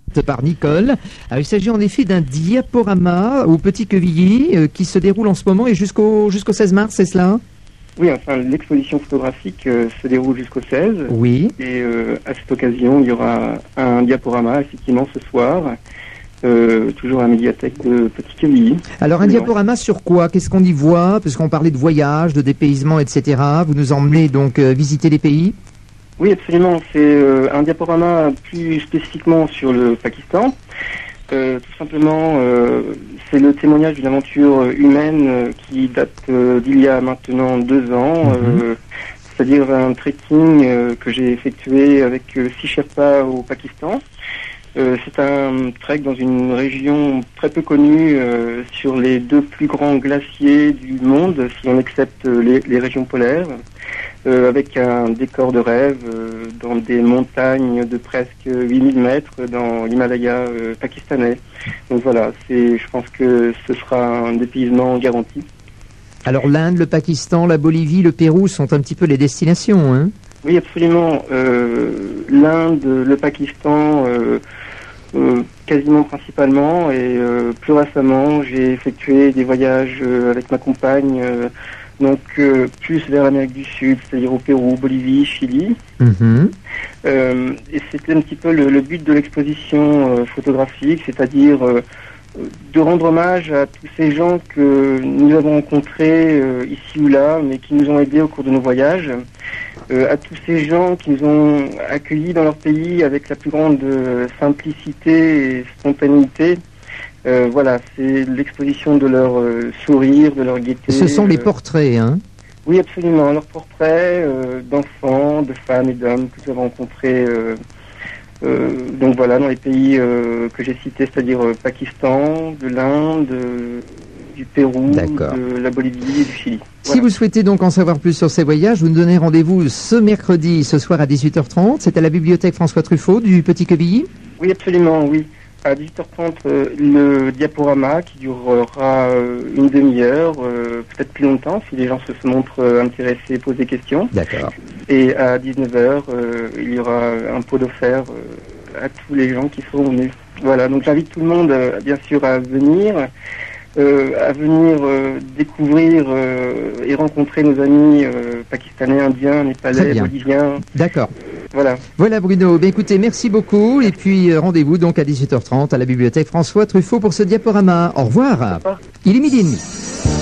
par Nicole. Alors, il s'agit en effet d'un diaporama au Petit Quevilly qui se déroule en ce moment et jusqu'au 16 mars, c'est cela? Oui, enfin, l'exposition photographique se déroule jusqu'au 16. Oui. Et à cette occasion, il y aura un diaporama, effectivement, ce soir, toujours à la médiathèque de Petit Quevilly. Alors, un diaporama sur quoi? Qu'est-ce qu'on y voit? Parce qu'on parlait de voyage, de dépaysement, etc. Vous nous emmenez donc visiter les pays? Oui, absolument. C'est un diaporama plus spécifiquement sur le Pakistan. Tout simplement, c'est le témoignage d'une aventure humaine qui date d'il y a maintenant 2 ans, c'est-à-dire un trekking que j'ai effectué avec 6 Sherpas au Pakistan. C'est un trek dans une région très peu connue sur les 2 plus grands glaciers du monde, si on accepte les régions polaires, avec un décor de rêve dans des montagnes de presque 8000 mètres dans l'Himalaya pakistanais. Donc voilà, je pense que ce sera un dépaysement garanti. Alors l'Inde, le Pakistan, la Bolivie, le Pérou sont un petit peu les destinations, hein? Oui, absolument. L'Inde, le Pakistan, quasiment principalement, et plus récemment, j'ai effectué des voyages avec ma compagne, donc plus vers l'Amérique du Sud, c'est-à-dire au Pérou, Bolivie, Chili. Et c'était un petit peu le but de l'exposition photographique, c'est-à-dire de rendre hommage à tous ces gens que nous avons rencontrés ici ou là, mais qui nous ont aidés au cours de nos voyages, à tous ces gens qui nous ont accueillis dans leur pays avec la plus grande simplicité et spontanéité. Voilà, c'est l'exposition de leur sourire, de leur gaieté. Ce sont les portraits, hein? Oui, absolument, leurs portraits d'enfants, de femmes et d'hommes que nous avons rencontrés. Donc voilà, dans les pays que j'ai cités, c'est-à-dire Pakistan, de l'Inde, du Pérou, de la Bolivie et du Chili. Voilà. Si vous souhaitez donc en savoir plus sur ces voyages, vous nous donnez rendez-vous ce mercredi, ce soir à 18h30. C'est à la bibliothèque François Truffaut du Petit Quevilly? Oui, absolument, oui. À 18h30, le diaporama qui durera une demi-heure, peut-être plus longtemps, si les gens se montrent intéressés et posent des questions. D'accord. Et à 19h, il y aura un pot offert à tous les gens qui seront venus. Voilà, donc j'invite tout le monde, bien sûr, à venir découvrir et rencontrer nos amis pakistanais, indiens, népalais, boliviens. D'accord. Voilà. Voilà Bruno, bien écoutez, merci beaucoup et puis rendez-vous donc à 18h30 à la bibliothèque François Truffaut pour ce diaporama. Au revoir. Il est 12h30.